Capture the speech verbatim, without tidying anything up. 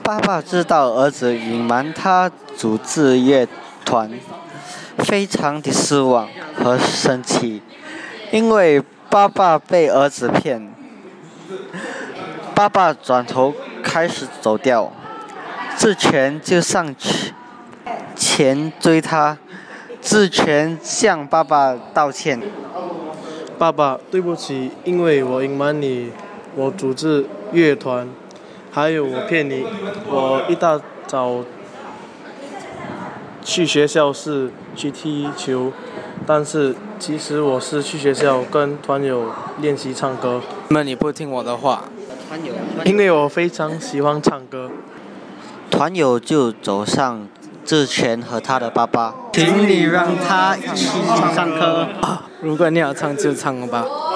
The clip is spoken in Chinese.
爸爸知道儿子隐瞒他组织乐团，非常的失望和生气，因为爸爸被儿子骗。爸爸转头开始走掉，志全就上去前追他。志全向爸爸道歉：“ 爸爸，对不起，因为我隐瞒你，我组织乐团，还有我骗你，我一大早去学校是去踢球，但是其实我是去学校跟团友练习唱歌。 那你不听我的话， 因为我非常喜欢唱歌。” 团友就走上志全和他的爸爸，请你让他一起唱歌。 如果你要唱就唱吧。